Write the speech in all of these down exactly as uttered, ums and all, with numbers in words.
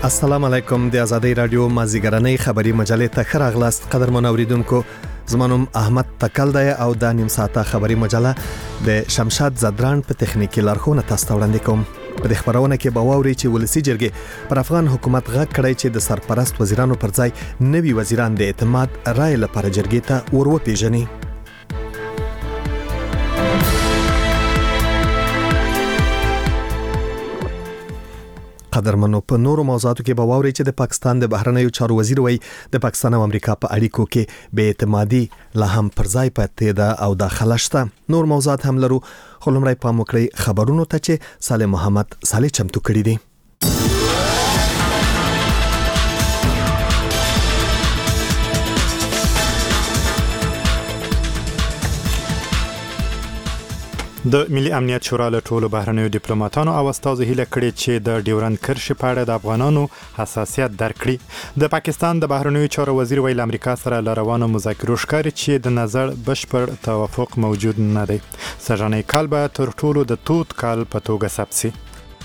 السلام علیکم. د آزادۍ رادیو مازیګرنۍ خبری مجلې ته ښه راغلاست. قدرمن اوریدونکو، زمونږ احمد تکل دی او د نیم ساعته خبری مجله د شمشاد زدران په تخنیکی لارښوونه تاسو ته وړاندې کوم. په دې خبرونه کې به واوري چې ولسی جرګې پر افغان حکومت غږ کړی چې د سرپرست وزیرانو پر ځای نوي وزیران د اعتماد رای لپاره جرګې ته وروپیژني. قدرمنو، په نورو موضوعاتو کې به واوري چې د پاکستان د بهرنیو چارو وزیر وایي د پاکستان او امریکا په اړیکو کې بې اعتمادي لا هم پر ځای پاتې ده او داخله شته. نور موضوعات هم لرو، خو لومړی پام وکړئ خبرونو ته چې صالح محمد صالح چمتو کړي دي. د ملي امنیت شورا له ټولو بهرنیو ډیپلوماټانو او استازو هیله کړې چې د ډیورند کرښې په اړه د افغانانو حساسیت درک کړي. د پاکستان د بهرنیو چارو وزیر ویل امریکا سره له روانو مذاکرو ښکاري چې د نظر بشپړ توافق موجود نه دی. سږنی کال به تر ټولو د توت کال په توګه ثبت شي.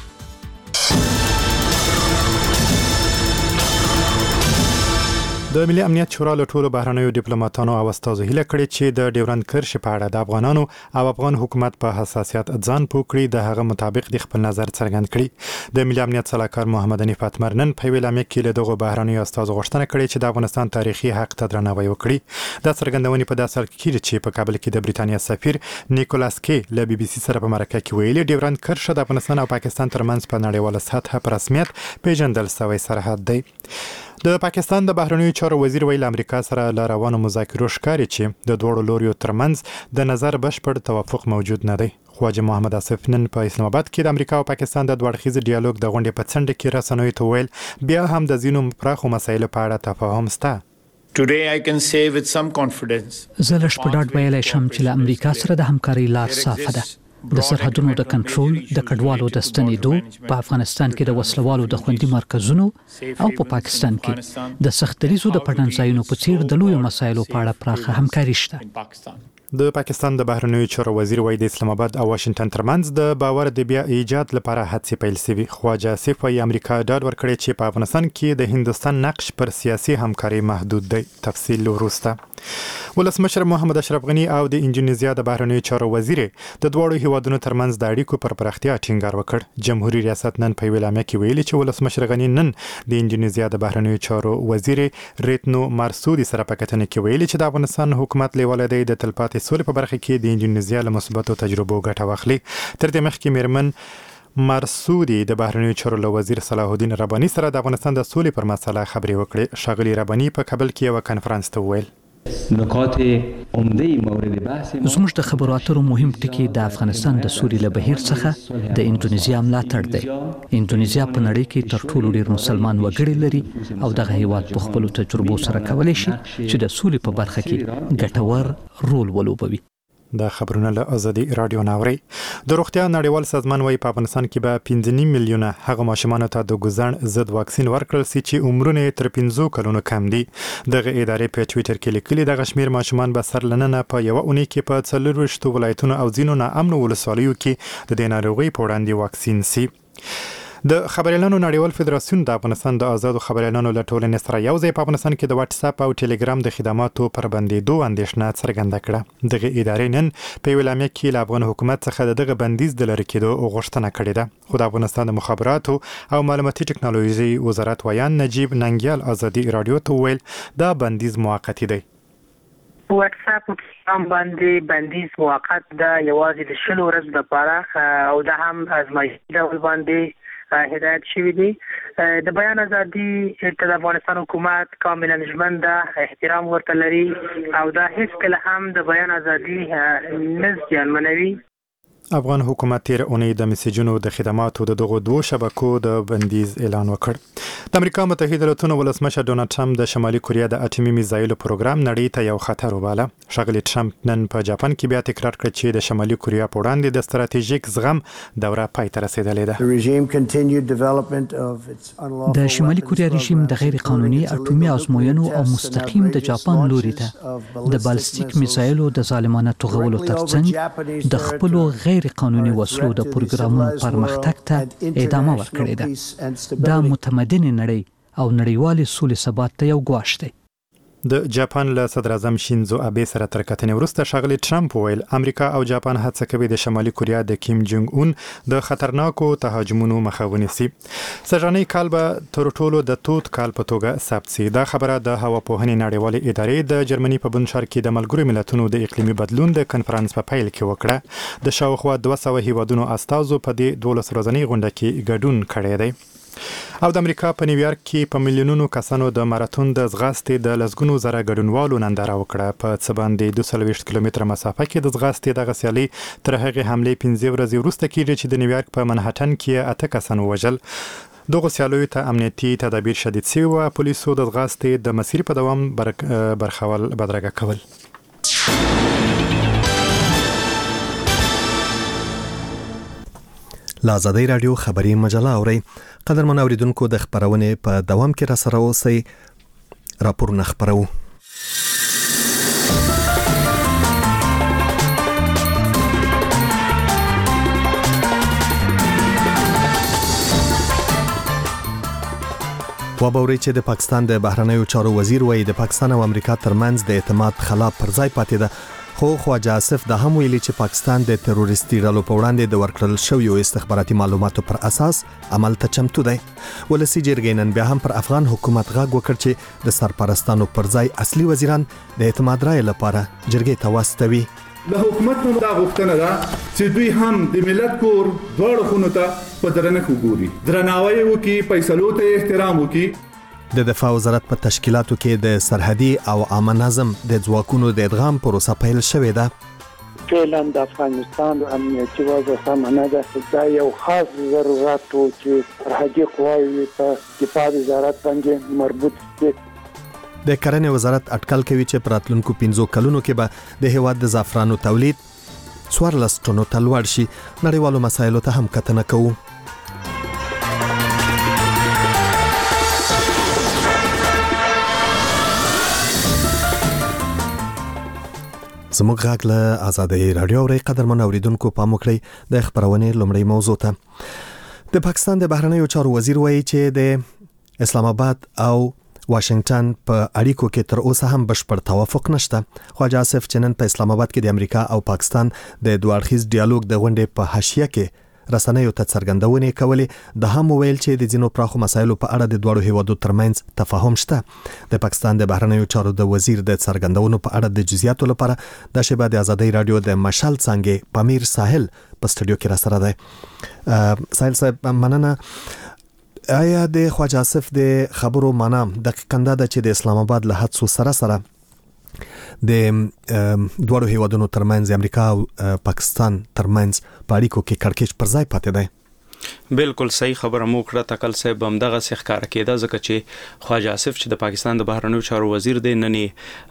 د ملي امنیت شورا له ټولو بهرنیو ډیپلوماټانو او استازو هیله کړې چې د ډیورند کرښې په اړه د افغانانو او افغان حکومت په حساسیت ځان پوه کړي، د هغه مطابق د خپل نظر څرګند کړي. د ملي امنیت صلاحکار محمد حنیف اتمر نن په ویلامه کې له دغه بهرنیو استازو غوښتنه کړې چې د افغانستان تاریخي حق ته درناوی وکړي. دا څرګندونې په داسې حال کې چې په کابل کې د بریټانیا سفیر نیکولاس کې له بي بي سي سره په مرکه کې ویلي ډیورند کرښه د افغانستان او پاکستان ترمنځ په نړیواله سطحه په رسمیت پیژندل شوی سرحد دی. د پاکستان د بهرنیو چارو وزیر ویل امریکا سره له روانو مذاکرو ښکاري چې د دوړو لوریو ترمنځ د نظر بشپړ توافق موجود نه دی. خواجه محمد آصف نن په اسلام آباد کې د امریکا او پاکستان د دوه اړخیز ډیالوګ د غونډې په څنډه کې رسنیو ته ویل بیا هم د ځینو پراخو مسایلو په اړه تفاهم شته. Today I can say with some confidence زه لږ په ډاډ ویلی شم چې له امریکا سره د همکارۍ لار صافه ده. د سرحدونو د کنټرول، د کډوالو د ستنېدو، په افغانستان کې د وسلوالو د خوندي مرکزونو او په پاکستان کې د سختریزو د پټنځایونو په څیر د لویو مسایلو په اړه پراخه همکاري شته. د پاکستان د بهرنیو چارو وزیر وایي د اسلام آباد او واشنگټن ترمنځ د باور د بیا ایجاد لپاره هڅې پیل شوي. خواجه آصف وایي امریکا ډاډ ورکړی چې په افغانستان کې د هندوستان نقش پر سیاسي همکاري محدود دی. تفصیل وروسته. ولسمشر محمد اشرف غنی او د انډونیزیا د بهرنیو چارو وزیر د دوړو هیوادونو ترمنځ د اړیکو پر پراختیا ټینګار وکړ. جمهوریت ریاست نن په ویلامه کې ویلي چې ولسمشر غنی نن د انډونیزیا د بهرنیو چارو وزیر ریتنو مارسودي سره په کتنه کې ویلي چې د افغانستان حکومت لیواله دی د تلپاتې سولې په برخه کې د انډونیزیا له مثبتو تجربو ګټه واخلي. تر دې مخکې میرمن مارسودي د بهرنیو چارو له وزیر صلاح الدین رباني سره د افغانستان د سولې پر مسله خبرې وکړې. ښاغلي رباني په کابل کې یو کانفرنس ته وویل نکات عمده مورد بحث زموږ د خبرو اترو مهم ټکی د افغانستان د سولې له بهیر څخه د انډونیزیا ملاتړ دی. انډونیزیا په نړۍ کې تر ټولو ډیر مسلمان وګړي لري او دغه هیواد په خپلو تجربو سره کولی شي چې د سولې په برخه کې ګټور رول ولوبوي. د خبرونه له آزادي رادیو ناوري. د روغتیا نړیوال سازمان وايي په افغانستان کې به پنځه نیم میلیونه هغه ماشومان ته د ګوزڼ ضد واکسین ورکړل شي چې عمرونه تر پنځو کلونو کم دي. دغه ادارې په ټوئیټر کې لیکلي دغه شمیر ماشومان به سر لننه په یو اونۍ کې په څلورویشتو ولایتونو او ځینو ناامنو ولسوالیو کې د دې ناروغۍ په وړاندې واکسین شي. د خبريالانو نړیوال فدراسیون د افغانستان د آزادو خبريالانو له ټولنې سره یو ځای په افغانستان کې د واتس اپ او ټلګرام د خدماتو پر بندیدو اندېښنه څرګنده کړه. دغه ادارې نن په ویلامه کې له افغان حکومت څخه دغه بندیز د لری کېدو غوښتنه کړې ده. خو د افغانستان د مخابراتو او معلوماتي ټکنالوژي وزارت ویان نجیب ننګیال آزادي رادیو ته ویل دا بندیز موقتی دی. واتس اپ هم باندې بندیز موقت ده، یوازې د شلو ورځو لپاره او دا هم ازمایښتي ډول باندې هدایت شوی دی. د بیان ازادي د افغانستان حکومت کاملا ژمن ده، احترام ورته لري او دا هیڅ کله هم د بیان ازادي نه زیانمنوي. افغان حکومت تیر اونۍ د میسجونو د خدماتو د دغو دوه شبکو د بندیز اعلان وکړ. د امریکا متحده ایالاتونو ولسمشر ډونالد ټرمپ د شمالي کوریا د اټومي میزایلو پروګرام نړۍ ته یو خطر وباله. ښاغلي ټرمپ نن په جاپان کې بیا تکرار کړ چې د شمالي کوریا په وړاندې د ستراتیژیک زغم دوره پای ته رسیدلې ده. د شمالي کوریا رژیم د غیر قانوني اټومي ازموینو او مستقیم د جاپان لوري ته د بالستیک میزایلو د ظالمانه توغولو ترڅنګ د خپلو غیر غیر قانوني وسلو د پروګرامونو پرمختګ ته ادامه ورکړې ده. دا متمدن نړۍ او نړیوال سولې ثبات ته یو ګواښ دی. د جاپان له صدر اعظم شینزو ابي سره تر کتنې وروسته ښاغلي ټرمپ وویل امریکا او جاپان هڅه کوي د شمالي کوریا د کیم جونګ اون د خطرناکو تهاجمونو مخه ونیسي. سږنی کال به تر ټولو د توت کال په توګه ثبت شي. دا خبره د هواپوهنې نړیوالې ادارې د جرمني په بنشار کې د ملګرو ملتونو د اقلیمي بدلون د کنفرانس په پیل کې وکړه. د شاوخوا دوه سوه هیوادونو استازو په دې دولس ورځنۍ غونډه کې ګډون کړی دی. او د امریکا په نیویارک کې په میلیونونو کسانو د ماراتون د ځغاستې د لسګونو زره ګډونوالو ننداره وکړه. په څه باندې دوه سوه ویشت کیلومتره مسافه کې د ځغاستې دغه سیالي تر هغې حملې پنځه ورځې وروسته کېږي چې د نیویارک په منهټن کې اته کسان ووژل. دغه سیالیو ته امنیتي تدابیر شدید شوي وو. پولیسو د ځغاستې د مسیر په دوام برخول بدرګه کول. له ازادۍ راډیو خبري مجله اورئ. قدرمن اوریدونکو د خبرونې په دوام کې را سره اوسئ. راپورونه خبرو. وبوري چې د پاکستان د بهرنیو چارو وزیر وایي د پاکستان او امریکا ترمنځ د اعتماد خلاف پر ځای پاتې ده. خو خواجه آصف د هم ویلي چې پاکستان د تروریستي ډلو په وړاندې د ورکړل شویو استخباراتي معلوماتو پر اساس عمل ته چمتو دی. ولسی جرګې نن بیا هم پر افغان حکومت غږ وکړ چې د سرپرستانو پر ځای اصلي وزیران د اعتماد رایې لپاره جرګې ته واستوي. د حکومت نو دا غوښتنه ده چې دوی هم د ملت کور دواړو خونو ته په درنښت وګوري، درناوی وکړي، فیصلو ته احترام وکړي. د دفاع وزارت په تشکیلاتو کې د سرحدي او عامه نظم د ځواکونو د ادغام پروسه پیل شوې ده. فعلا د افغانستان د امنیتي وضع سمه ده. دا یو خاص ضرورت و چې سرحدي قواوې په دفاع وزارت باندې مربوط دي. د کرنې وزارت اټکل کوي چې په راتلونکو پنځو کلونو کې به د هېواد د زعفرانو تولید څوارلس ټنو ته لوړ شي. نړیوالو مسایلو ته هم کتنه کوو. زموږ غږ له ازادۍ راډیو اورئ. قدرمن اوریدونکو پام وکړئ د خبرونې لومړۍ موضوع ته. د پاکستان د بهرنیو چارو وزیر وایي چې د اسلام آباد او واشنگټن په اړیکو کې تر اوسه هم بشپړ توافق نشته. خواجه آصف چې نن په اسلام آباد کې د امریکا او پاکستان د دوه اړخیز ډیالوګ د غونډې په حاشیه کې رسنیو ته څرګندونې کولې، د هم ویل چې د ځینو پراخو مسایلو په اړه د دوړو هیوادو ترمنځ تفاهم شته. د پاکستان د بهرنیو چارو د وزیر د څرګندونو په اړه د جزئیاتو لپاره د شبا د ازادۍ راډیو د مشال څنګه پامیر ساحل په سټډیو کې را سره دی. ساحل صاحب مننه. آیا د خواجه آصف د خبرو معنا دقیقاً دا ده چې د اسلام آباد له حدسو سره سره د دوړو هیوادونو ترمنځ امریکا او پاکستان ترمنځ په اړیکو کې کړکېچ پر ځای پاتې دی؟ بالکل صحیح خبره مو کړه. تکل صاحب هم دغه څه ښکار کېده ځکه چې خواجه آصف چې د پاکستان د بهرنیو چارو وزیر دی نن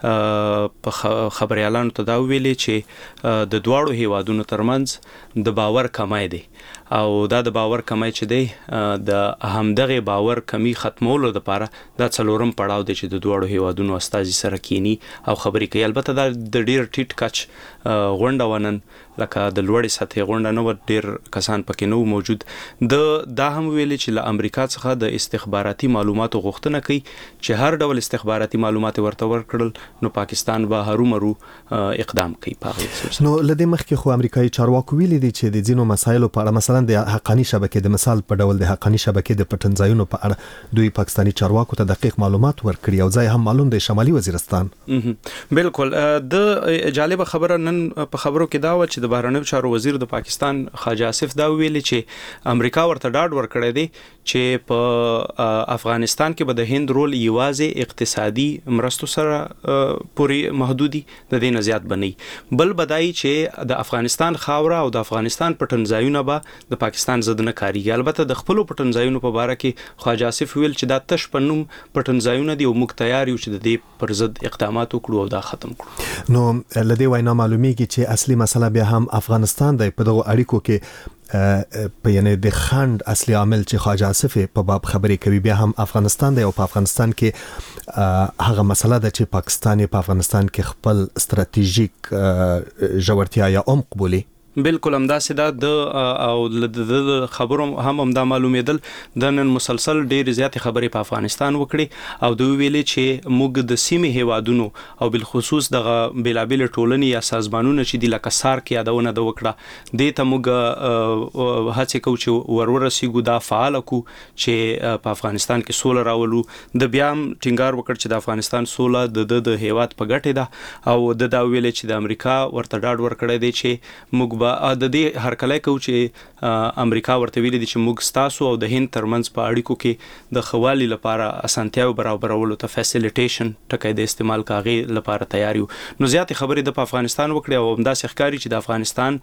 په خبريالانو ته دا ویلي چې د دواړو هیوادونو ترمنځ د باور کمای دی او دا د باور کمای چې دی د همدغه باور کمی ختمولو لپاره دا څلورم پړاو دی چې د دواړو هیوادونو استازي سره کینی او خبرې کوي. البته دا د ډیر ټیټ کچ غونډه ونن لکه د لوړې سطحې غونډه نو ډیر کسان پکې نو موجود. د دا هم ویلي چې له امریکا څخه د استخباراتي معلوماتو غوښتنه کوي چې هر ډول استخباراتي معلومات ورته ورکړل نو پاکستان به هرومرو اقدام کوي. پاغه نو لدې مخکې خو امریکایي چارواکو ویلي دي چې د ځینو مسایلو په اړه مثلا د حقانی شبکې د مثال په ډول د حقانی شبکې د پټنځایونو په اړه دوی پاکستاني چارواکو ته دقیق معلومات ورکړي او ځای هم معلوم دی شمالي وزیرستان. بالکل. د جالب خبره نن په خبرو کې دا و چې د بهرنیو چارو وزیر د پاکستان خواجه آصف دا ویلي چې امریکا ورته ډاډ ورکړی دی چې په افغانستان کې به د هند رول یوازې اقتصادي مرستو سره پوری محدودي د دې نه زیات بنئ. بل بدای چې د افغانستان خاوره او د افغانستان پټنځایونه به د پاکستان ضد نه کاریږي. البته د خپل پټنځایونو په اړه کې خواجه آصف ویل چې دا تش پنوم پټنځایونه دي او موږ تیار یو چې د دې پر ضد اقدامات وکړو او دا ختم کړو. نو لدې وینا معلومیږي چې اصلي مسله بیا هم افغانستان دی. په دغه اړیکو کې په یعنی د خند اصلي عامل چې خواجه آصف په باب خبرې کوي بیا هم افغانستان دی او په افغانستان کې هغه مسله ده چې پاکستان په افغانستان کې خپل ستراتیژیک ژورتیا یا عمق بولي. بالکل همداسې دا د او د خبرو هم همدا معلومېدل د نن مسلسل ډېر زیات خبرې په افغانستان وکړي او دوی ویلي چې موږ د سیمې هیوادونو او بالخصوص دغه بیلابل ټولنې یا سازمانونه چې د لکه سارک یادونه د وکړه دې ته موږ هڅه کوو چې ورورسیږو دا فعال کو چې په افغانستان کې سوله راولو د بیا ټینګار وکړ چې د افغانستان سوله د د هیواد په ګټه ده او د دا ویلي چې د امریکا ورته ډاډ ورکړی دی چې موږ د دې هر کله کو چې امریکا ورته ویلي دي چې موږ ستاسو او د هند ترمنځ په اړیکو کې د خوالي لپاره اسانتیاو برابرولو ته فیسیلیټیشن ټکی د استعمال کاغي لپاره تیار یو. نو زیات خبرې د افغانستان وکړي او همدا ښکاری چې د افغانستان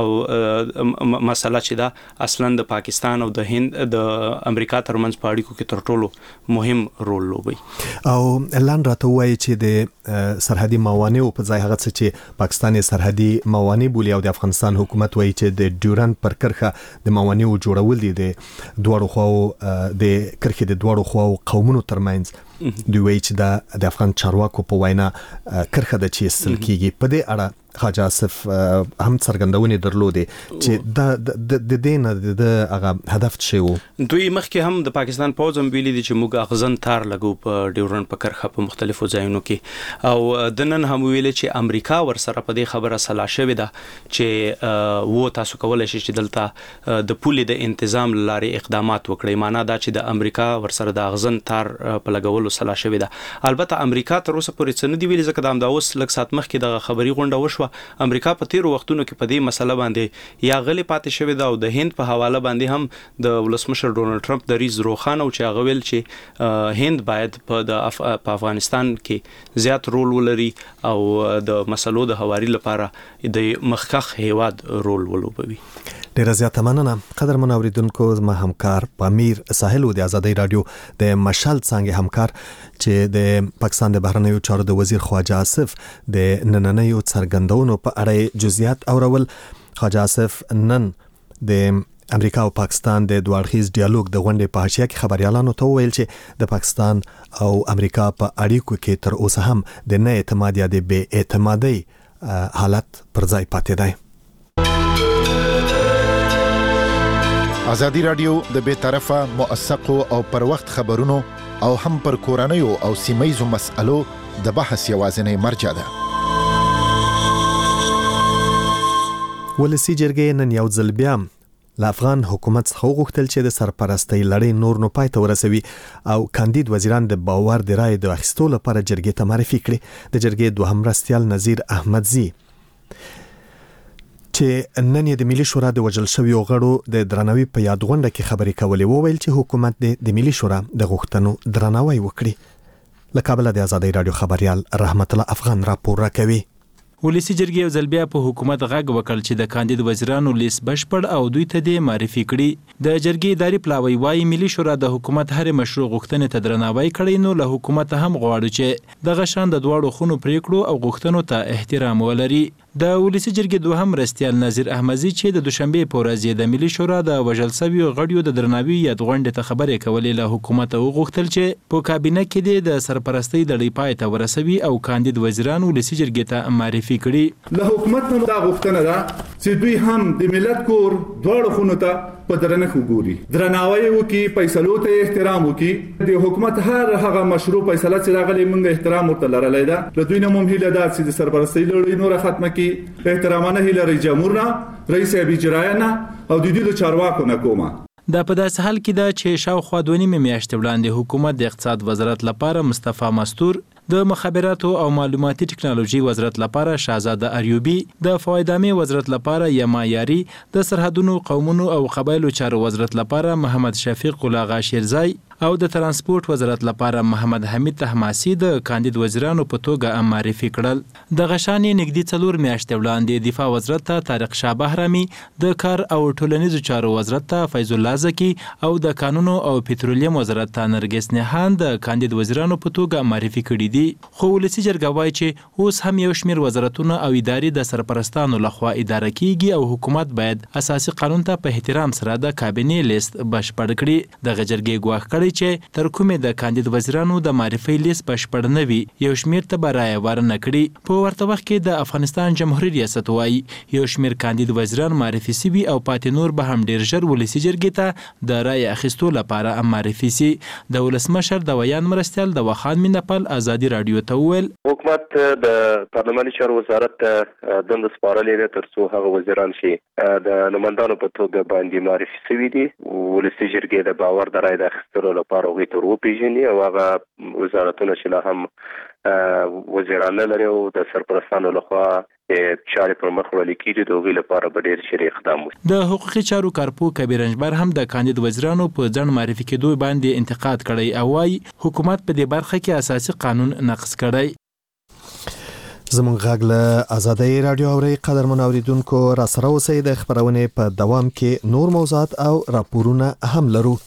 او مسله چې دا اصلا د پاکستان او د هند د امریکا ترمنځ په اړیکو کې تر ټولو مهم رول لوبي. او اعلان راته وایي چې د سرحدي موانع په ځای هغه چې پاکستان سرحدي موانع بولي او د افغانستان حکومت وایي چې د ډیورند پر کرخه د موانعو جوړول دي د دوړو خواو د کرخه د دوړو خواو قومونو ترمنځ دوی وایي چې دا د افغان چارواکو په وینا کرخه د چي سل کیږي په دې اړه خواجه آصف هم څرګندونې درلودې چې د د دین د هغه هدف څه وو. دوی مخکې هم د پاکستان پوز هم ویلي دي چې موږ اغزن تار لګو په ډیورند په کرخه په مختلفو ځایونو کې او د نن هم ویلي چې امریکا ورسره په دې خبره سلا شوې ده چې وو تاسو کولای شئ چې دلته د پولې د تنظیم لارې اقدامات وکړي. معنا دا چې د امریکا ورسره د اغزن تار په لګولو سلا شوې ده. البته امریکا تر اوسه پورې څه نه دی ویلي ځکه دا اوس لږ سات مخکې د خبري غونډه وشوه. امریکا په تیرو وختونو کې په دې مسله باندې یا غلي پاتې شوې ده او د هند په حواله باندې هم د ولسمشر ډونالد ټرمپ د ریز روخانه او چې هغه ویل چې هند باید په د اف... په افغانستان کې زیات رول ولري او د مسلو د هواري لپاره د مخکخ هیواد رول ولوبوي. ډیره زیاته مننه قدرمن اوریدونکو. زما همکار پامیر ساحل د آزادۍ رادیو د مشال څنګه همکار چې د پاکستان د بهرنیو چارو د وزیر خواجه آصف د نننیو څرګندونو په اړه جزئیات اورول. خواجه آصف نن د امریکا او پاکستان د دوړخیز ډیالوګ د غونډې په حاشیه کې خبريالانو ته ویل چې د پاکستان او امریکا په اړیکو کې تر اوسه هم د نه اعتماد یا د بې اعتمادۍ حالت پر ځای پاتې دی. ازادي رادیو د بې طرفه موثقو او پر وخت خبرونو او هم پر کورنیو او سیمایي مسألو د بحث یوازینی مرجع ده. ولسی جرګې نن یو ځل بیا له افغان حکومت څخه وغوښتل چې د سرپرستۍ لړۍ نور نو پای ته ورسوي او کاندید وزیران د باور د رای د اخیستو لپاره جرګې ته معرفي کړي. د جرګې دوهم مرستیال نذیر احمدزي چې نن د ملي شورا د وجل شویو غړو د درناوي په یاد غونډه کې خبرې کولې وویل چې حکومت د ملي شورا د غوښتنو درناوی وکړي. له کابل د آزادۍ رادیو خبريال رحمت الله افغان راپور راکوي. ولسی جرګې یو ځل بیا په حکومت غږ وکړ چې د کاندید وزیرانو لیست بشپړ او دوی ته د معرفي کړي. د جرګې اداري پلاوی وايي ملي شورا د حکومت هر مشروع غوښتنې ته درناوی کړي، نو له حکومت هم غواړي چې دغه شان د دواړو خونو پریکړو او غوښتنو ته احترام ولري. د ولسی جرګې دوهم مرستیال نذیر احمدزي چې د دوشنبه په ورځ د ملي شورا د وژل شویو غړیو د درناوي یاد غونډې ته خبرې کولې، له حکومت وغوښتل چې په کابینه کې د سرپرستۍ د لړۍ پای ته ورسوي او کاندید وزیران ولسی جرګې ته معرفي کړي. له حکومت نه دا غوښتنه ده چې دوی هم د ملت کور دواړو خونو ته په درنښت وګوري، درناوی وکړي، فیصلو ته احترام وکړي. د حکومت هر هغه مشروع فیصله چې راغلي موږ احترام ورته لرلای ده. له دوی نه مهم هیله ده چې د سرپرستۍ لړۍ نور ختمه کړي. احترامانه هیله رئیس جمهور نه، رئیس اجرایه نه او د دې چارواکو نه کومه. دا په داسې حال کې ده چې شاوخوا دوه نیمې میاشتې وړاندې حکومت د اقتصاد وزارت لپاره مصطفی مستور، د مخابراتو او معلوماتي ټکنالوژي وزارت لپاره شاهزاده اریوبی، د فوایدامي وزارت لپاره یما یاری، د سرحدونو قومونو او قبایلو چارو وزارت لپاره محمد شفیق الاغا شیرزای او د ترانسپورت وزارت لپاره محمد حمید طهماسي د کاندید وزیرانو په توګه معرفي کړل. د غشانې نږدې څلور میاشتې وړاندې دفاع وزارت ته طارق شاه بهرامي، د کار او ټولنیزو چارو وزارت ته فیض الله زکی او د کانونو او پټرولیم وزارت ته نرګس نهان د کاندید وزیرانو په توګه معرفي کړي دي. خو ولسی جرګه وایي چې اوس هم یو شمېر وزارتونه او ادارې د سرپرستانو لخوا اداره کیږي او حکومت باید اساسي قانون ته په احترام سره د کابینې لیست بشپړ کړي. د جرګې ګواښ کړي کړی چې تر کومه د کاندید وزیرانو د معرفي لیست بشپړ نه وي یو شمیر ته برای ورنه کړي. په ورته وخت کې د افغانستان جمهوریت ریاست وايي یو شمیر کاندید وزیران معرفي سوي او پاتې نور به هم ډیر ژر ولسی جرګې ته د رای اخیستو لپاره معرفي سي. د ولسمشر د ویان مرستیال د وخان مینپل ازادي رادیو ته ویل حکومت د پارلماني چارو وزارت دند سپارلې ده ترڅو هغه وزیران شي د نمائندانو په توګه باندې معرفي شوي دي ولسی جرګې د باور د رای اخیستلو لپاره غوښتل تر وپیژني او هغه وزارتونه چې لا هم وزیران لري او د سرپرستانو لخوا چارې پر مخ وړل کېږي د هغوی لپاره به ډېر ژر اقدام وشي. د حقوقي چارو کارپو کبیر رنجبر هم د کاندید وزیرانو په ځنډ معرفي کېدو باندې انتقاد کړی او وايي حکومت په دې برخه کې اساسي قانون نقض کړی. زمونږ غږ له ازادي رادیو اوري قدرمن اوریدونکو را سره اوسئ. د خبرونې په دوام کې نور موضوعات او راپورونه هم لرو.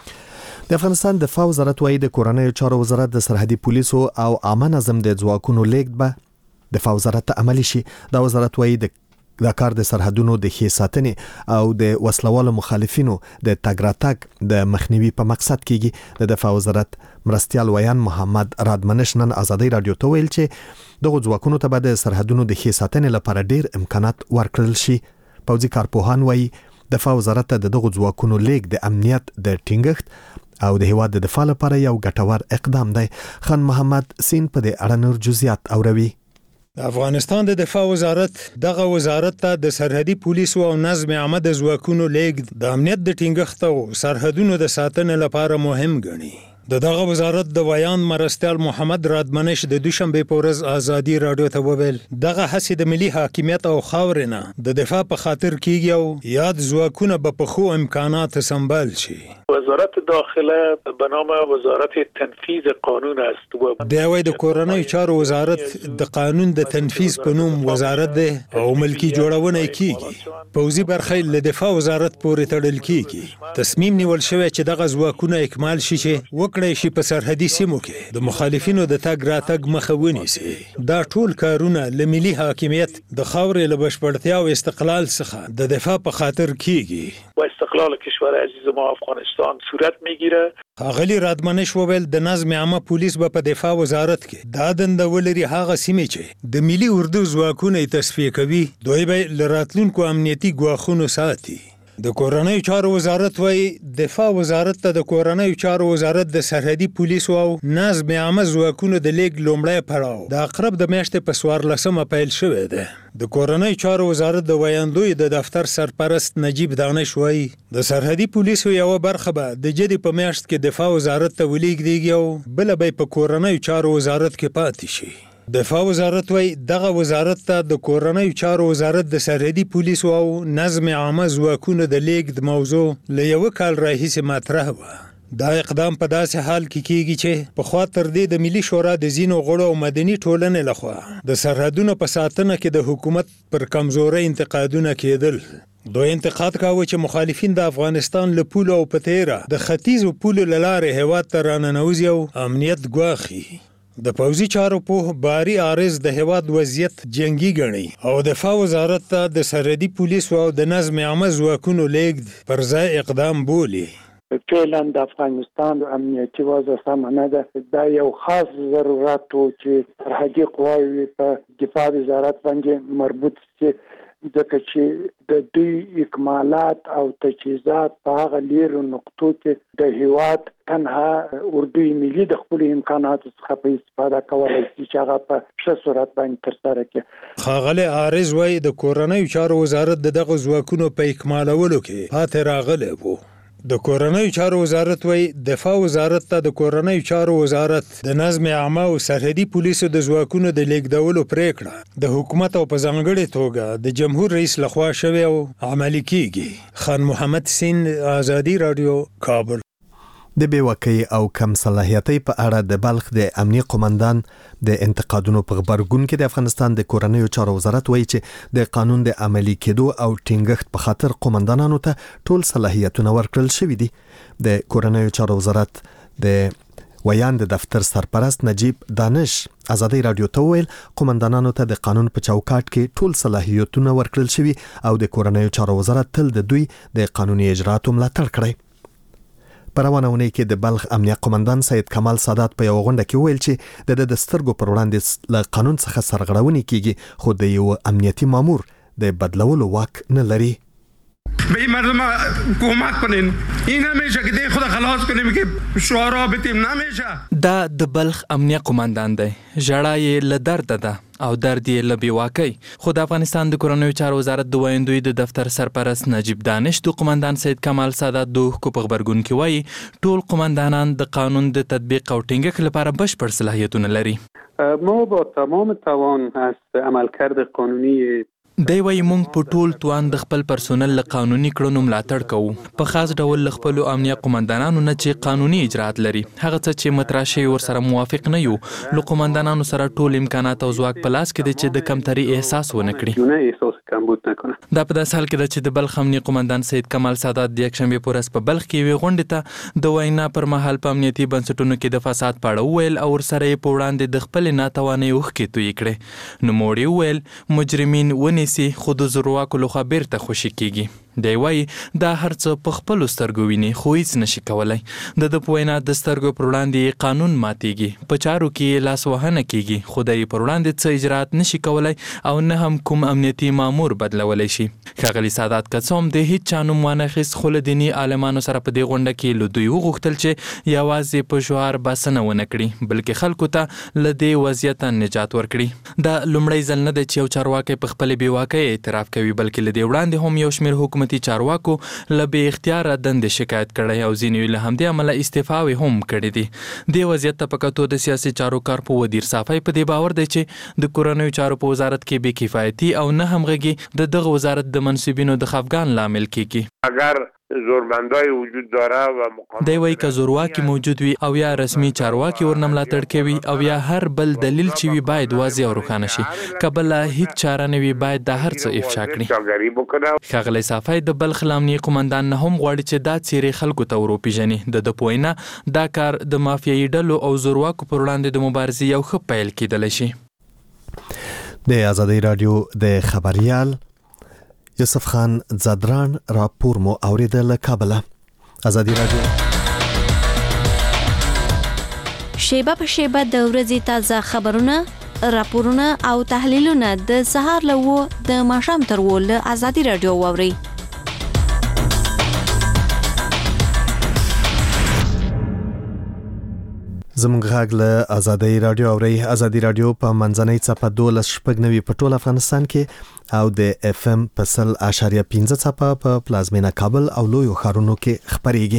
د افغانستان دفاع وزارت وايي د کورنیو چارو وزارت د سرحدي پولیسو او عامه نظم د ځواکونو لیږد به دفاع وزارت ته عملی شي. دا وزارت وايي د د کار د سرحدونو د ښې ساتنې او د وسلوالو مخالفینو د تګ راتګ د مخنیوي په مقصد کېږي. د دفاع وزارت مرستیال ویان محمد رادمنش نن ازادي رادیو ته ویل چې دغه ځواکونو ته به د سرحدونو د ښې ساتنې لپاره ډیر امکانات ورکړل شي. پوځي کارپوهان وايي دفاع وزارت ته د دغه ځواکونو لیږد د امنیت د ټینګښت او د هیواد د دفاع لپاره یو ګټور اقدام دی. خان محمد سین په دې اړه نور جزئیات اوروي. د افغانستان د دفاع وزارت دغه وزارت ته د سرحدي پولیسو او نظم عامه د ځواکونو لیږد د امنیت د ټینګښت او سرحدونو د ساتنې لپاره مهم ګڼي. د دغه وزارت د ویان مرستیال محمد رادمنش د دوشنبه په ورځ ازادي رادیو ته وویل دغه هڅې د ملي حاکمیت او خاورې نه د دفاع په خاطر کیږي او یاد ځواکونه به په ښو امکانات سمبال شي. وزارت داخله به نام وزارت تنفیذ قانون است. د وای د کورنیو چارو وزارت د قانون د تنفیذ په نوم وزارت ده او ملکی جوړونه کیږي. پوځي برخه له دفاع وزارت پورې تړل کیږي. تصمیم نیول شوی چې دغه ځواکونه اکمال شي چې وکړي شي په سرحدي سیمو کې د مخالفینو د تګ راتګ مخه ونیسي. دا ټول کارونه له ملي حاکمیت د خاورې له بشپړتیا او استقلال څخه د دفاع په خاطر کیږي. و استقلال کشور عزیز ما افغانستان صورت میگیره. اغلی رادمنش وویل د نظم عامه پولیس به په دفاع وزارت کې دا دنده ولري هغه سیمې چې د ملي اردو ځواکونه تصفیه کوي دوی به لراتلونکو امنیتي ګواښونو ساتي. د کورنیو چارو وزارت وايي دفاع وزارت ته د کورنیو چارو وزارت د سرحدي پولیسو او نظم عامه ځواکونو د لیږد لومړی پړاو د اقرب د میاشتې په څوارلسمه پیل شوی دی. د کورنیو چارو وزارت د ویاندوی د دفتر سرپرست نجیب دانش وايي د سرحدي پولیسو یو برخه به د جدي په میاشت کې دفاع وزارت ته ولېږديږي او بل به په کورنیو چارو وزارت کې پاتې شي. دفاع وزارت وايي دغه وزارت ته د کورنیو چارو وزارت د سرحدي پولیسو او نظم عامه ځواکونو د لیږد موضوع له یو کال راهیسې مطرح و. دا اقدام په داسې حال کې کیږي چې په خوا تر دې د ملي شورا د ځینو غړو او مدني ټولنې لخوا د سرحدونو په ساتنه کې د حکومت پر کمزوري انتقادونه کېدل. دوی انتقاد کاوه چې مخالفین د افغانستان له پولو او په تیره د ختیځو پولو له لارې هیواد ته راننوځي او امنیت ګواښي. د پوځي چارو په باری عارض د هیواد وضعیت جنگي ګڼي او دفاع وزارت ته د سرحدي پولیسو او د نظم عامه ځواکونو لیږد پر ځای اقدام بولي. فعلا د افغانستان امنیتي وضع سم نه ده. دا یو خاص ضرورت و چې سرحدي قواوې په دفاع وزارت باندې مربوط شي ځکه چې د دوی اکمالات او تجهیزات په هغه لیرو نقطو کې د هیواد تنها اردوی ملي د خپل امکاناتو څخه په استفاده کولای شي چې هغه په ښه صورت باندې ترسره کړي. ښاغلی عارض وايي د کورنیو چارو وزارت د دغه ځواکونو په اکمالولو کې پاتې راغلی و. د کورنیو چارو وزارت وايي دفاع وزارت ته د کورنیو چارو وزارت د نظم عامه او سرحدي پولیسو د ځواکونو د لیږدولو پریکړه د حکومت او په ځانګړې توګه د جمهور رئیس لخوا شوې او عملي کیږي. خان محمد سین ازادي رادیو کابل. د بیوکۍ او کم صلاحیتۍ په اړه د بلخ د امنیه قومندان د انتقادونو په غبرګون کې د افغانستان د کورنیو چارو وزارت وایي چې د قانون د عملي کېدو او ټینګښت په خاطر قومندانانو ته ټول صلاحیتونه ورکړل شوي دي. د کورنیو چارو وزارت د ویان د دفتر سرپرست نجیب دانش ازادي رادیو ته ویل قومندانانو ته د قانون په چوکاټ کې ټول صلاحیتونه ورکړل شوي او د کورنیو چارو وزارت تل د دوی د قانوني اجرااتو ملاتړ کړی. په روانه اونۍ کې د بلخ امنیه قومندان سید کمال سادات په یو غونډه کې ویل چې د د سترګو پر وړاندې له قانون څخه سرغړونې کیږي خو د یو امنیتي مامور د بدلولو واک نه لري. به این مردم حکومت کنین این نمیشه که دی خود خلاص کنیم که شعارا بتیم نمیشه. دا د بلخ امنیه قومندان دی ژړا یې له درده ده او درد یې له بېواکۍ. خو د افغانستان د کورنیو چارو وزارت د ویندوی د دفتر سرپرست نجیب دانش د قومندان سید کمال سادات د حقوقو په غبرګون کې وایي ټول قومندانان د قانون د تطبیق او ټینګښت لپاره بشپړ صلاحیتونه لري. ما با تمام توان از عملکرد قانونی دی وایي موږ په ټول توان د خپل پرسونل له قانوني کړنو ملاتړ کوو، په خاص ډول له خپلو امنیه قومندانانو نه چې قانوني اجرات لري. هغه څه چې مطرح شوي ورسره موافق نه یو، له قومندانانو سره ټول امکانات او ځواک په لاس کې دی چې د کمتري احساس ونه کړي. دا په داسې حال کې ده چې د بلخ امنیه قومندان سید کمال سادات د یکشنبې په ورځ په بلخ کې یوې غونډې ته د وینا پر مهال په امنیتي بنسټونو کې د فساد په اړه وویل او ورسره یې په وړاندې د خپلې ناتوانۍ اوښکې تویې کړې. نوموړي وویل مجرمین ونیسي خو د زورواکو لخوا بیرته خوشي کیږي. دی وایي دا هر څه په خپلو سترګو ویني خو هیڅ نشي کولی. د ده په وینا د سترګو پر وړاندې قانون ماتیږي، په چارو کې لاس وهنه کیږي خو د یې پر وړاندې څه اجرات نشي کولی او نه هم کوم امنیتي مامور بدلولی شي. ښاغلي سادات که څه هم د هیڅ چا نوم وانخیست خو له دیني عالمانو سره په دې غونډه کې له دوی وغوښتل چې یوازې په شعار بسنه ونه کړي بلکې خلکو ته له دې وضعیته نجات ورکړي. دا لومړی ځل نه دی چې یو چارواکی په خپلې بېواکۍ اعتراف کوي بلکې له دې وړاندې هم یو شمېر حکومتي چارواکو له بې اختیاره دندې شکایت کړی او ځینې له همدې امله استعفاوې هم کړې دي. دې وضعیت ته په کتو د سیاسي چارو کارپو وزیر صافی په دې باور دی چې د کورنیو چارو په وزارت کې بې کفایتي او نه همغږي د دغه وزارت د منصبینو د خفګان لامل کیږي. اگر زوربندای وجود داره و مقام دی وایي که زورواکي موجود وي او یا رسمي چارواکي ورنه ملاتړ کوي او یا هر بل دلیل چې وي باید واضح او روښانه شي، که بله هیڅ چاره نه وي باید دا هر څه افشا کړي. ښاغلی صافی د بلخ له امنیې قومندان نه هم غواړي چې دا څیرې خلکو ته ور وپېژني. د ده په وینا دا کار د مافیایي ډلو او زورواکو پر وړاندې د مبارزې یو ښه پیل کیدلی شي. د ازادي راډیو د خبریال یوسف خان زادران راپور مو اوریدل له کابل. ازادي راډیو شیبه په شیبه د ورځې تازه خبرونه، راپورونه او تحلیلونه د سهار له و د ماښام تر و له ازادي راډیو واوري. زموږ غږ له ازادي راډیو اوري. ازادي راډیو په منځنۍ څپه دولس شپږ نوي په ټول افغانستان کې او د اف ام په سل اشاریه پنځه څپه په پلازمینه کابل او لویو ښارونو کې خبريږي.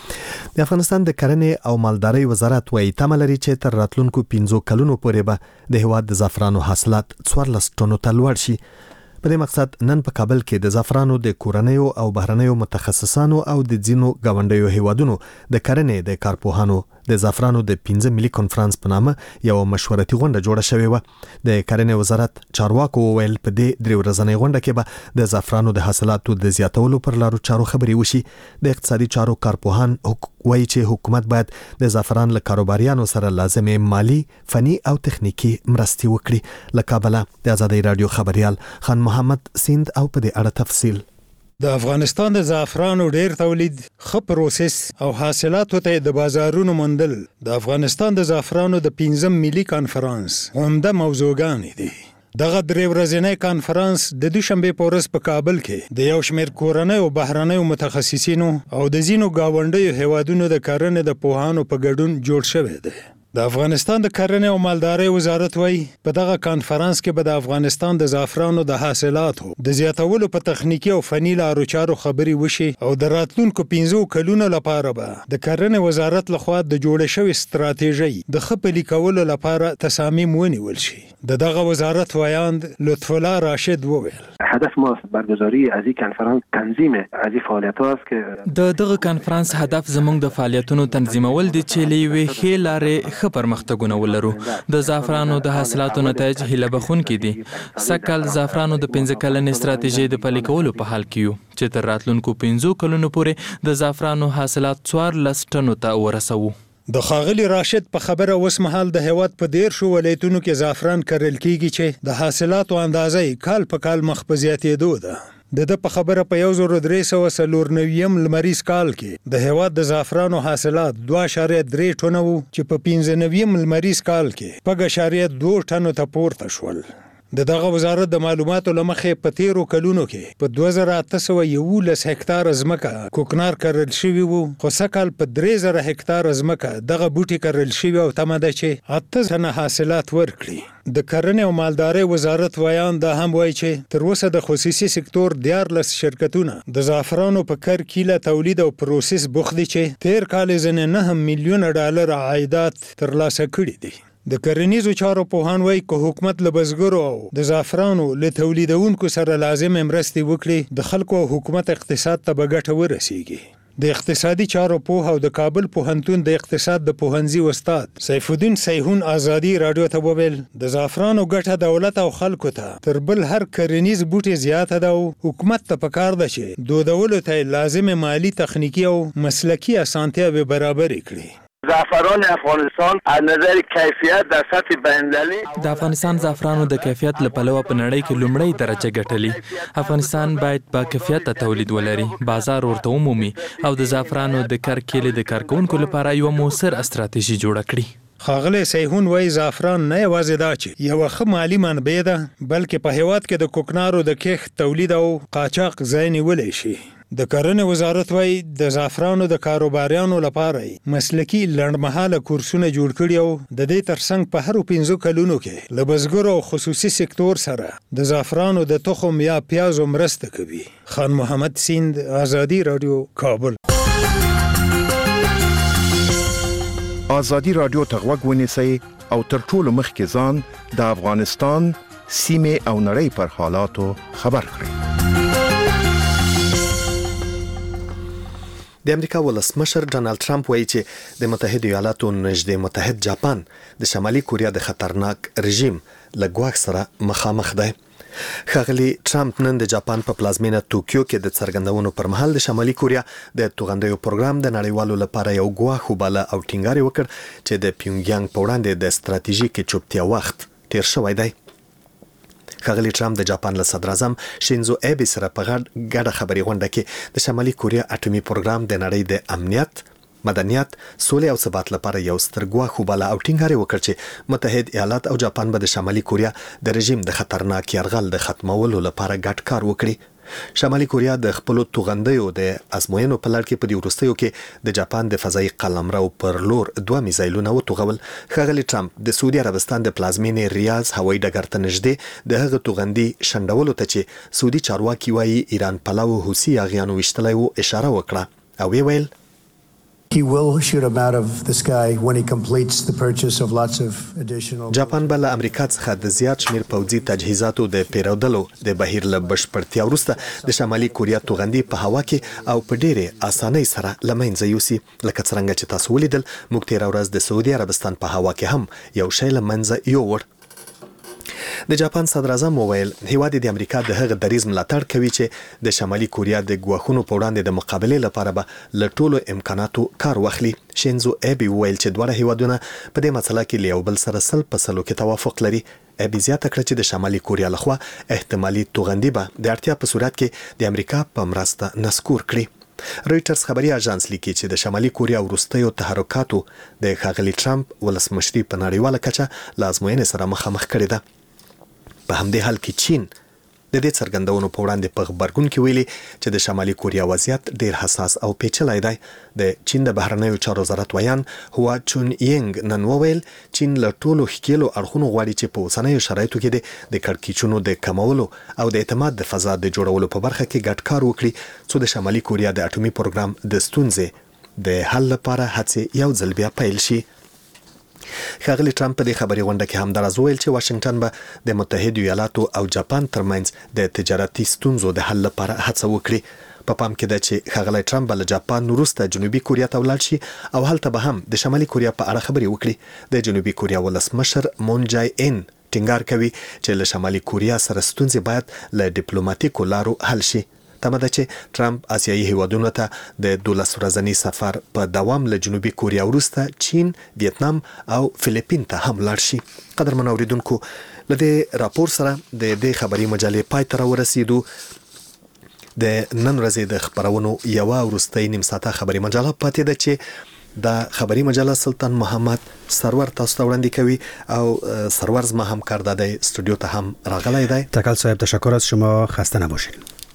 د افغانستان د کرنې او مالدارۍ وزارت وايي تمه لري چې تر راتلونکو پنځو کلونو پورې به د هېواد د زعفرانو حاصلات څوارلس ټنو ته لوړ شي. په دې مقصد نن په کابل کې د زعفرانو د کورنیو او بهرنیو متخصصانو او د ځینو غونډیو هیوادونو د کرنې د کارپوهانو د زعفرانو د پنځه ملي کانفرنس په نامه یو مشورتي غونډه جوړه شوې و. د کرنې وزارت چارواکو وویل په دې درې ورځنۍ غونډه کې به د زعفرانو د حاصلاتو د زیاتولو پر لارو چارو خبرې وشي. د اقتصادي چارو کارپوهان وایي چې حکومت باید د زعفران له کاروباریانو سره لازمې مالی، فني او تخنیکی مرستې وکړي. له کابل د ازادي راډیو خبريال خان محمد سیند او په دې اړه تفصیل. د افغانستان د زعفرانو ډیر تولید، ښه پروسس او حاصلاتو ته د بازارونو موندل د افغانستان د زعفرانو د پنځم ملي کانفرنس عمده موضوعګانې دي. دغه درې ورځنی کانفرنس د دوشنبه په ورځ په کابل کې د یو شمېر کورنۍ او بهرنیو متخصصینو او د ځینو گاونډیو هیوادونو د کرنې د پوهانو په ګډون جوړ شوی دی. د افغانستان د کرنې او مالدارۍ وزارت وايي په دغه کانفرنس کې به د افغانستان د زعفرانو د حاصلاتو د زیاتولو په تخنیکی او فني لارو چارو خبري وشي او د راتلونکو پنځو کلونو لپاره به د کرنې وزارت لخوا د جوړ شوی ستراتیژي د خپل کولو لپاره تصامیم ونیول شي. د دغه وزارت وایاند لطف الله راشد وویل هدف ما برگزاری از این کنفرانس تنظیم از این فعالیت هاست که د دغه کانفرنس هدف زموږ د فعالیتونو تنظیمول دي چې لوي خې لارې ښه پرمختګونه ولرو. د زعفرانو د حاصلاتو نتایج هیله بخونکي دي. سکل زعفرانو د پنځه کلنې ستراتیژي د پلي کولو په حال کې یو چې تر راتلونکو پنځو کلونو پورې د زعفرانو حاصلات څوارلس ټنو ته ورسوو. د ښاغلي راشد په خبره اوس مهال د هیواد په ډیر شو ولایتونو کې زعفران کرل کیږي چې د حاصلاتو اندازې کال په کال مخ په زیاتېدو ده. د د په خبره په یو زر درې سوه څلور نویم لمریز کال کې د هیواد د زعفرانو حاصلات دوه اعشاریه درې ټنه وو چې په پنځه نویم لمریز کال کې شپږ اعشاریه دوه ټنو ته پورته شول. د دغه وزارت د معلوماتو لمخې په تیرو کلونو کې په دوه زره اته سوه یولس هکتار ځمکه کوکنار کرل شوي وو، خو سږکال په درې زره هکتار ځمکه دغه بوټي کرل شوي او تمه ده چې اته ټنه حاصلات ورکړي. د کرنې او مالدارۍ وزارت ویان دا هم وایي چې تر اوسه د خصوصي سکتور دیارلس شرکتونه د زعفرانو په کرکیله تولید او پروسس بوخت دي چې تیر کال یې ځنې نهه میلیونه ډالر عایدات ترلاسه کړي دي. د کرنیزو چارو پوهان وایي که حکومت له بزګرو او د زعفرانو له تولیدونکو سره لازم مرستې وکړي د خلکو او حکومت اقتصاد ته به ګټه ورسیږي. د اقتصادي چارو پوه او د کابل پوهنتون د اقتصاد د پوهنځي استاد سیف الدین سیحون ازادي رادیو ته وویل د زعفرانو ګټه دولت او خلکو ته تر بل هر کرنیز بوټي زیاته ده او حکومت ته پکار ده چې دودولو ته لازم مالی تخنیکی او مسلکی اسانتیاوې برابر کړي. زعفران افغانستان از نظر کیفیت در سطح بین‌المللی د افغانستان زعفرانو د کیفیت له پلوه په نړۍ کې لومړی درجه ګټلي. افغانستان باید با کیفیت تولید ولري، بازار ورته ومومي او د زعفرانو د کرکیلې د کارکونکو لپاره یو موثر استراتیژي جوړه کړي. ښاغلی سیحون وایي زعفران نه یوازې دا چې یوه ښه مالي منبع ده بلکې په هیواد کې د کوکنارو د کښت تولید او قاچاق ځای نیولی شي. د کرنې وزارت وایي د زعفرانو د کاروباریانو لپاره مسلکي لنډمهاله کورسونه جوړ کړي او د دې ترڅنګ په هرو پنځو کلونو کې له بزګرو او خصوصي سکتور سره د زعفرانو د تخم یا پیازو مرسته کوي. خان محمد سیند، آزادي رادیو، کابل. آزادي رادیو ته غوږ ونیسئ او تر ټولو مخکې ځان د افغانستان سیمې او نړۍ پر حالاتو خبر کړئ. د امریکا ولسمشر ډانلډ ټرمپ وایي چې د متحده ایالاتو نږدې متحد جاپان د شمالي کوریا د خطرناک رژیم له ګواښ سره مخامخ دی. ښاغلي ټرمپ نن د جاپان په پلازمینه توکیو کې د څرګندونو پر مهال د شمالي کوریا د توغندیو پروګرام د نړیوالو لپاره یو ګواښ وباله او ټینګار وکړ چې د پیونګیانګ په وړاندې د ستراتیژیک چوپتیا وخت تیر شوی دی. ښاغلي ټرمپ د جاپان له صدر اعظم شینزو ایبي سره په ګډه خبري غونډه کې د شمالي کوریا اټومي پروګرام د نړۍ د امنیت، مدنیت، سولې او ثبات لپاره یو ستر ګواښ وباله او ټینګار وکړ چې متحد ایالات او جاپان به د شمالي کوریا د رژیم د خطرناک یرغل د ختمولو لپاره ګډ کار وکړي. شمالي کوریا د خپل توغندیو د ازموینو په لړ کې په دې وروستیو کې د جاپان د فضایي قلمرو پر لور دوه میزایلونه وتوغول. ښاغلي ټرمپ د سعودي عربستان د پلازمینې ریاض هوایي ډګر ته نږدې د هغه توغندي شنډولو ته چې سعودي چارواکي وایي ایران پلو حوثي اغیانو وشتلی وو اشاره وکړه او ویل He will shoot them out of the sky when he completes the purchase of lots of additional. جاپان بل امریکا څخه د زیات شمیر پوځي تجهیزاتو د پیرودلو د بهیر له بشپړتیا وروسته د شمالي کوریا توغندي په هوا کې او په ډېرې اسانۍ سره لمنځه یوسي. لکه څنګه چې تاسو ولیدل موږ تیر ورځ د سعودي عربستان په هوا کې هم یو شی لمنځه یووړ. د جاپان صدر اعظم وویل هیواد د امریکا د هغه دریځ ملاتړ کوي چې د شمالي کوریا د ګواښونو په وړاندې د مقابلې لپاره به له ټولو امکاناتو کار واخلي. شینزو ایبي وویل چې دواړه هیوادونه په دې مسله کې له یو بل سره سل په سلو کې توافق لري. ایبي زیاته کړه چې د شمالي کوریا لخوا احتمالي توغندي به د اړتیا په صورت کې د امریکا په مرسته نسکور کړي. رويټرز خبري اژانس لیکي چې د شمالي کوریا وروستیو تحرکاتو د ښاغلي ټرمپ ولسمشري په نړیواله کچه لازموینې سره مخامخ کړي ده. په همدې حال کې چین د دې څرګندونو په وړاندې په خبرګون کې ویلي چې د شمالي کوریا وضعیت ډیر حساس او پیچلی دی. د چین د بهرنیو چارو وزارت ویان هوا چون ینګ نن وویل چین له ټولو ښکیلو اړخونو غواړي چې په اوسنیو شرایطو کې د کړکېچونو د کمولو او د اعتماد د فضا د جوړولو په برخه کې ګډ کار وکړي څو د شمالي کوریا د اټومي پروګرام د ستونزې د حل لپاره هڅې یو ځل بیا پیل شي. ښاغلي ټرمپ په دې خبري غونډه کې هم دراز ویل چې واشنگټن به د متحده ایالاتو او جاپان ترمنځ د تجارتي ستونزو د حل لپاره هڅه وکړي. په پام کې ده چې ښاغلی ټرمپ به له جاپان وروسته جنوبي کوریا ته ولاړ شي او هلته به هم د شمالي کوریا په اړه خبرې وکړي. د جنوبي کوریا ولسمشر مون جای ان ټینګار کوي چې له شمالي کوریا سره ستونزې باید له ډیپلوماټیکو لارو حل شي. تمه ده چې ټرمپ آسیایي هیوادونو ته د دولس ورځني سفر په دوام له جنوبي کوریا وروسته چین، ویتنام او فلیپین ته هم لاړ شي. قدرمن اوریدونکو له دې راپور سره د دې خبري مجلې پای ته راورسېدو. د نن ورځې د خبرونو یو ورستۍ نیم ساعته خبري مجله پاتې ده چې د خبري مجله سلطان محمد سرور تاسو ته وړاندې کوي او سرور زما همکار د استودیو ته هم راغلی دی. تکل صاحب تشکر از شما، خسته نباشید.